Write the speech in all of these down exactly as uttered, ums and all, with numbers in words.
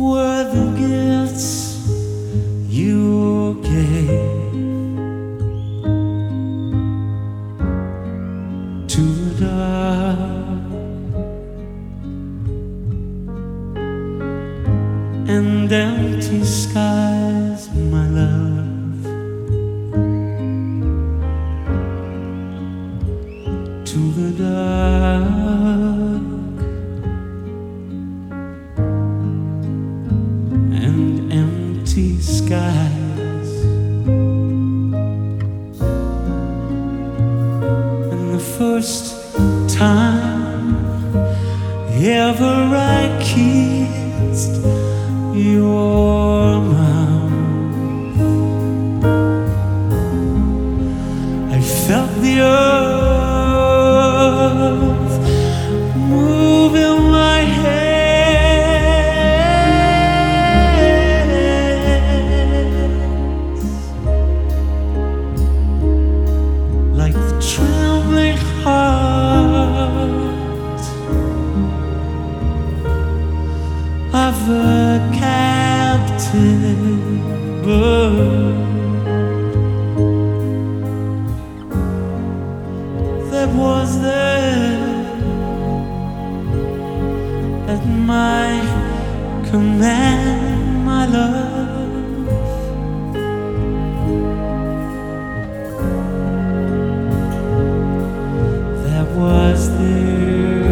were the gifts you gave to the dark, and empty skies, my love, to the dark, and empty skies, and the first time ever I kissed your mouth, I felt the earth move in my hands, like the trembling heart of a captive bird that was there at my command, my love, that was there.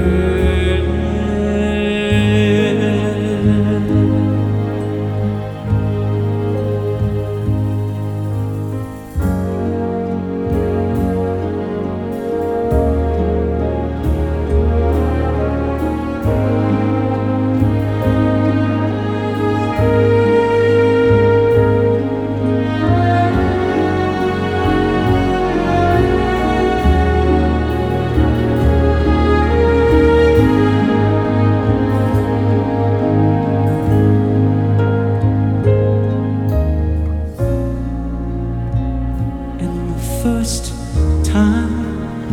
First time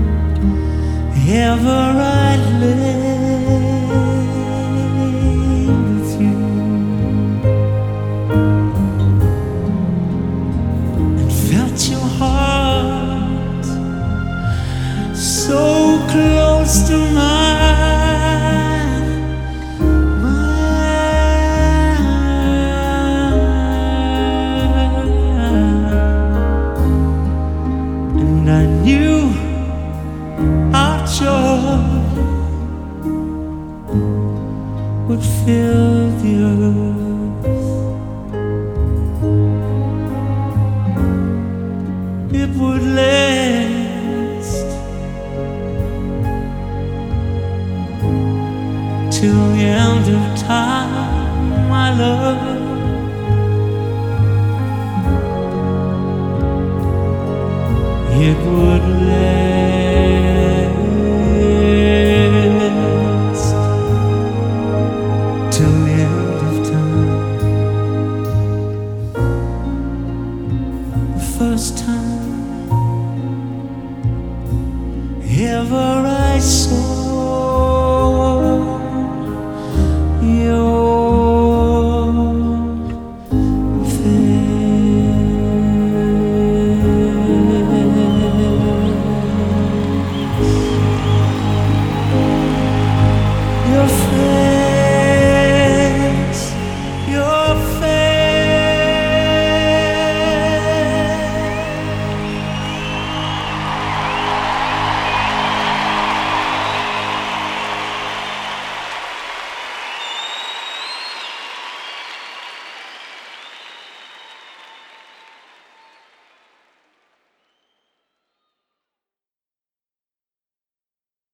ever I lay with you and felt your heart so close to mine, and I knew our joy would fill the earth. It would last till the end of time, my love. It would last